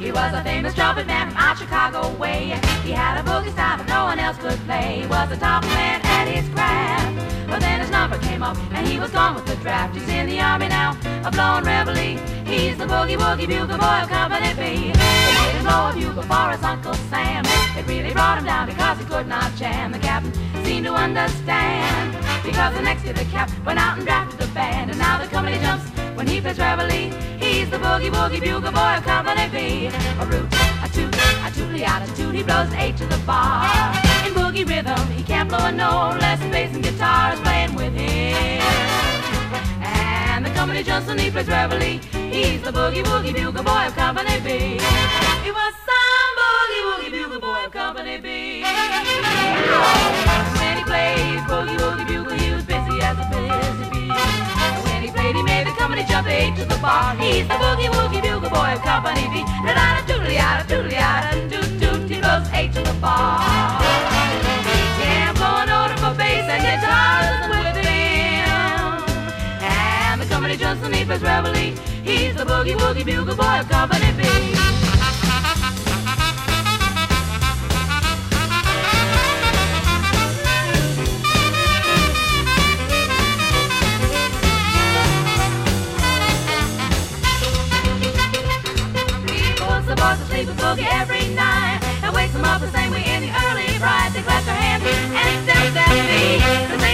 He was a famous trumpet man from out Chicago way. He had a boogie style that no one else could play. He was a top man at his craft. But then his number came up and he was gone with the draft. He's in the army now, a blowing reveille. He's the boogie woogie bugle boy of Company B. They made him blow a bugle for his Uncle Sam. It really brought him down because he could not jam. The captain seemed to understand, because the next year the cap went out and drafted the band. And now the company jumps when he plays reveille. He's the boogie woogie bugle boy of Company B. A root, a toot, a tootly-out, a toot. He blows an eight to the bar. In boogie rhythm, he can't blow a note unless the bass and guitar is playing with him. And the company jumps when he plays reveille. He's the boogie woogie bugle boy of Company B. He was some boogie woogie bugle boy of Company B. When he played boogie woogie bugle, he was busy as a busy bee. When he played, he made the company jump eight to the bar. He's the boogie woogie bugle boy of Company B. Da-da-da, tootly-out, tootly-out, toot-toot. He blows eight to the bar. He can't blow a note for bass and guitars with him. And the company jumps when he plays reveille. He's the boogie woogie bugle boy of Company B. Sleep with boogie every night and wakes them up the same way in the early bright. They clap their hands and accept that beat.